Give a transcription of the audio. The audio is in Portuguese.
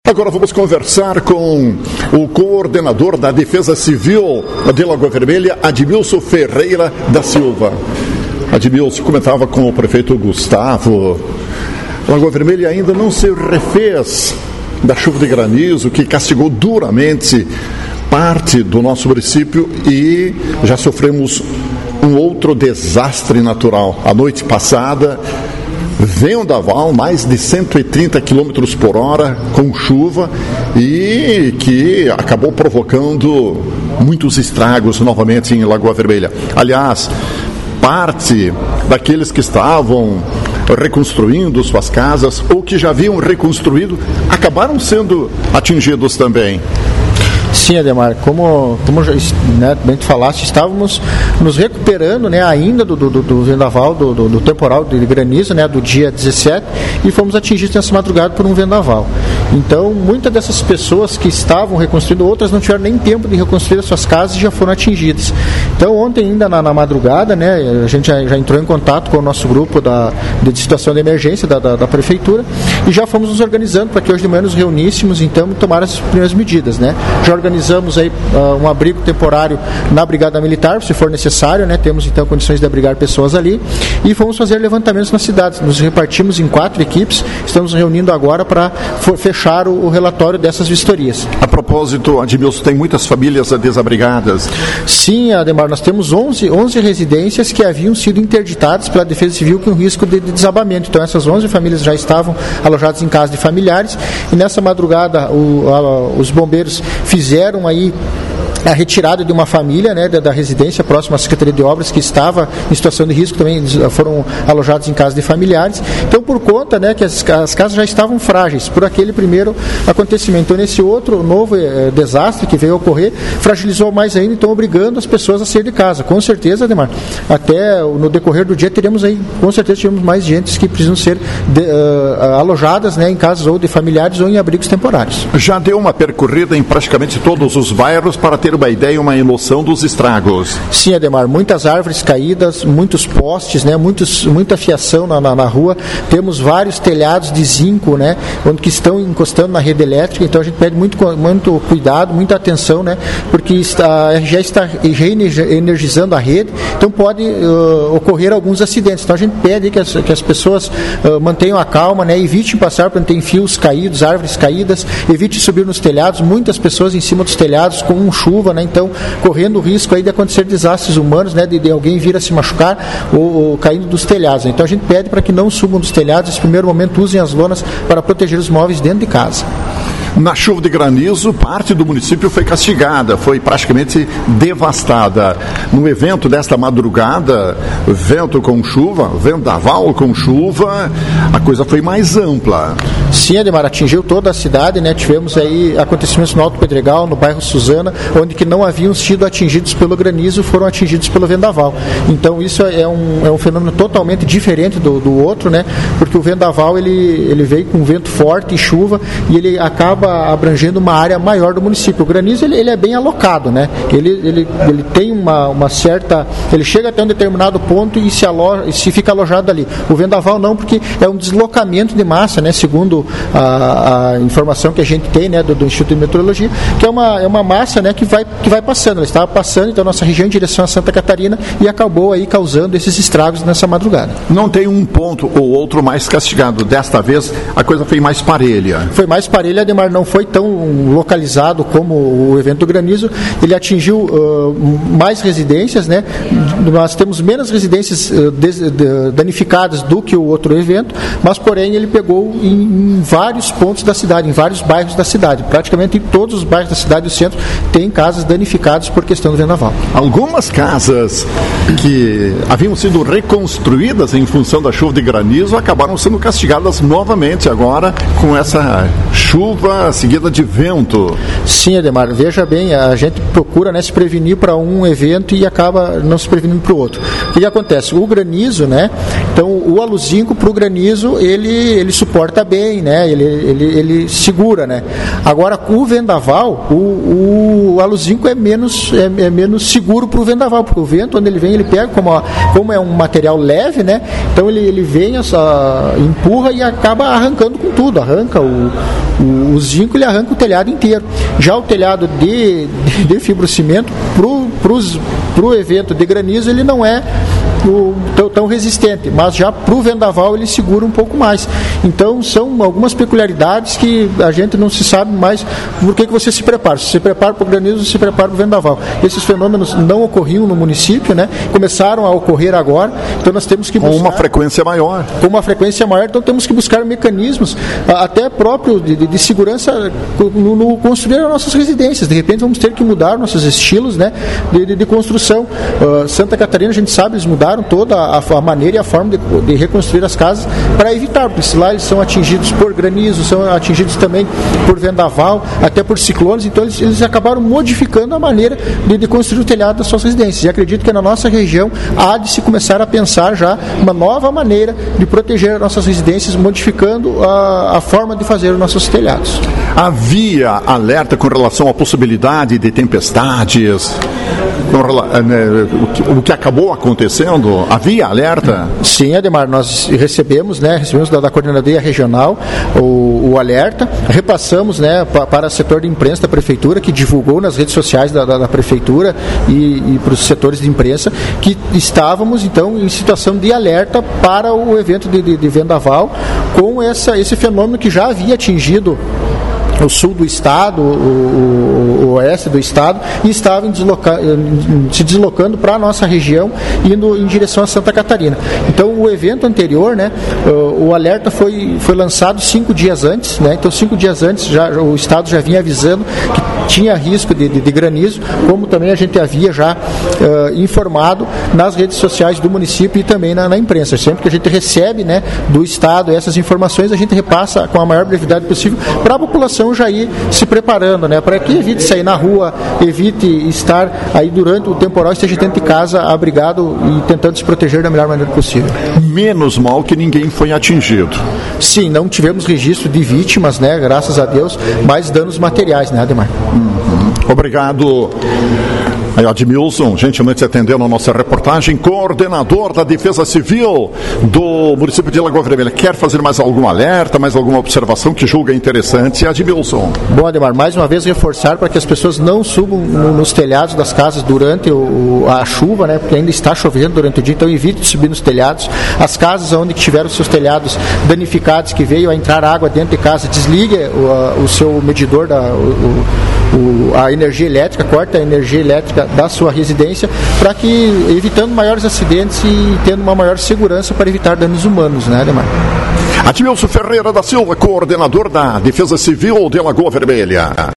Agora vamos conversar com o coordenador da Defesa Civil de Lagoa Vermelha, Admilson Ferreira da Silva. Admilson, comentava com o prefeito Gustavo, Lagoa Vermelha ainda não se refez da chuva de granizo que castigou duramente parte do nosso município e já sofremos um outro desastre natural. A noite passada, vendaval, mais de 130 km por hora com chuva e que acabou provocando muitos estragos novamente em Lagoa Vermelha. Aliás, parte daqueles que estavam reconstruindo suas casas ou que já haviam reconstruído acabaram sendo atingidos também. Sim, Ademar, como já, né, bem tu falaste, estávamos nos recuperando, né, ainda do vendaval, do temporal de granizo, né, do dia 17, e fomos atingidos nessa madrugada por um vendaval. Então, muitas dessas pessoas que estavam reconstruindo, outras não tiveram nem tempo de reconstruir as suas casas e já foram atingidas. Então, ontem ainda na madrugada, né, a gente já entrou em contato com o nosso grupo de situação de emergência da prefeitura e já fomos nos organizando para que hoje de manhã nos reuníssemos, então, tomar as primeiras medidas, né. Já organizamos aí um abrigo temporário na Brigada Militar, se for necessário, né? Temos então condições de abrigar pessoas ali e fomos fazer levantamentos nas cidades. Nos repartimos em 4 equipes, estamos reunindo agora para fechar o relatório dessas vistorias. A propósito, Admilson, tem muitas famílias desabrigadas? Sim, Ademar, nós temos 11 residências que haviam sido interditadas pela Defesa Civil com risco de desabamento. Então essas 11 famílias já estavam alojadas em casa de familiares e nessa madrugada os bombeiros fizeram aí a retirada de uma família, né, da residência próxima à Secretaria de Obras que estava em situação de risco, também foram alojados em casa de familiares. Então, por conta, né, que as casas já estavam frágeis por aquele primeiro acontecimento. Então, nesse outro novo desastre que veio a ocorrer, fragilizou mais ainda, então obrigando as pessoas a sair de casa. Com certeza, Ademar, até no decorrer do dia teremos aí, com certeza tivemos mais gente que precisam ser alojadas, né, em casas ou de familiares ou em abrigos temporários. Já deu uma percorrida em praticamente todos os bairros para ter uma ideia, uma noção dos estragos. Sim, Ademar, muitas árvores caídas, muitos postes, né, muita fiação na rua, temos vários telhados de zinco, né, onde que estão encostando na rede elétrica, então a gente pede muito cuidado, muita atenção, né, porque já está reenergizando a rede, então pode ocorrer alguns acidentes, então a gente pede que as pessoas mantenham a calma, né, evite passar para onde tem fios caídos, árvores caídas, evite subir nos telhados, muitas pessoas em cima dos telhados com chuva, né? Então, correndo o risco aí de acontecer desastres humanos, né? De alguém vir a se machucar ou caindo dos telhados. Então, a gente pede para que não subam dos telhados, nesse primeiro momento usem as lonas para proteger os móveis dentro de casa. Na chuva de granizo, parte do município foi castigada, foi praticamente devastada. No evento desta madrugada, vento com chuva, vendaval com chuva, a coisa foi mais ampla. Sim, Ademar, atingiu toda a cidade, né? Tivemos aí acontecimentos no Alto Pedregal, no bairro Suzana, onde que não haviam sido atingidos pelo granizo, foram atingidos pelo vendaval. Então isso é um fenômeno totalmente diferente do outro, né? Porque o vendaval ele veio com vento forte e chuva e ele acaba abrangendo uma área maior do município. O granizo ele é bem alocado, né? Ele tem uma certa, ele chega até um determinado ponto e se fica alojado ali. O vendaval não, porque é um deslocamento de massa, né? Segundo a informação que a gente tem, né, do Instituto de Meteorologia, que é uma massa, né, que vai passando. Ela estava passando então nossa região em direção a Santa Catarina e acabou aí causando esses estragos nessa madrugada. Não tem um ponto ou outro mais castigado. Desta vez a coisa foi mais parelha. Foi mais parelha, Ademar, não foi tão localizado como o evento do granizo. Ele atingiu mais residências, né? Nós temos menos residências danificadas do que o outro evento, mas porém ele pegou em vários pontos da cidade, em vários bairros da cidade. Praticamente em todos os bairros da cidade do centro tem casas danificadas por questão do vendaval. Algumas casas que haviam sido reconstruídas em função da chuva de granizo acabaram sendo castigadas novamente agora com essa chuva seguida de vento. Sim, Ademar, veja bem, a gente procura, né, se prevenir para um evento e acaba não se prevenindo para o outro. O que acontece? O granizo, né? Então o aluzinco para o granizo ele suporta bem, né? Ele segura, né? Agora o vendaval, o aluzinco é menos seguro para o vendaval, porque o vento, quando ele vem, ele pega, como é um material leve, né? Então ele vem, empurra e acaba arrancando com tudo, arranca O zinco ele arranca o telhado inteiro. Já o telhado de fibrocimento, para o evento de granizo, ele não é tão resistente, mas já para o vendaval ele segura um pouco mais. Então são algumas peculiaridades que a gente não se sabe mais por que você se prepara. Se você prepara para o granizo, se prepara para o vendaval. Esses fenômenos não ocorriam no município, né? Começaram a ocorrer agora, então nós temos que buscar... Com uma frequência maior. Com uma frequência maior, então temos que buscar mecanismos, até próprio de segurança no construir as nossas residências. De repente vamos ter que mudar nossos estilos, né, de construção. Santa Catarina, a gente sabe, eles mudaram toda a maneira e a forma de reconstruir as casas para evitar, porque lá eles são atingidos por granizo, são atingidos também por vendaval, até por ciclones, então eles acabaram modificando a maneira de construir o telhado das suas residências. E acredito que na nossa região há de se começar a pensar já uma nova maneira de proteger as nossas residências, modificando a forma de fazer os nossos telhados. Havia alerta com relação à possibilidade de tempestades, o que acabou acontecendo? Havia alerta? Sim, Ademar, nós recebemos da Coordenadoria Regional o alerta, repassamos, né, para o setor de imprensa da Prefeitura, que divulgou nas redes sociais da Prefeitura e para os setores de imprensa, que estávamos, então, em situação de alerta para o evento de vendaval, com esse fenômeno que já havia atingido o sul do estado, o oeste do estado, e estavam se deslocando para a nossa região, indo em direção a Santa Catarina. Então, o evento anterior, né, o alerta foi lançado 5 dias antes, né, então 5 dias antes o estado já vinha avisando que tinha risco de granizo, como também a gente havia já informado nas redes sociais do município e também na imprensa. Sempre que a gente recebe, né, do estado essas informações, a gente repassa com a maior brevidade possível para a população já ir se preparando, né, para que evite sair na rua, evite estar aí durante o temporal, esteja dentro de casa abrigado e tentando se proteger da melhor maneira possível. Menos mal que ninguém foi atingido. Sim, não tivemos registro de vítimas, né, graças a Deus, mas danos materiais, né, Ademar? Obrigado. Aí, Admilson, gentilmente atendendo a nossa reportagem, coordenador da Defesa Civil do município de Lagoa Vermelha. Quer fazer mais algum alerta, mais alguma observação que julga interessante, Admilson? Bom, Ademar, mais uma vez reforçar para que as pessoas não subam nos telhados das casas durante a chuva, né, porque ainda está chovendo durante o dia, então evite subir nos telhados. As casas onde tiveram seus telhados danificados, que veio a entrar água dentro de casa, desligue o seu medidor, a energia elétrica, corta a energia elétrica da sua residência, para que, evitando maiores acidentes e tendo uma maior segurança para evitar danos humanos, né, Ademar? Admilson Ferreira da Silva, coordenador da Defesa Civil de Lagoa Vermelha.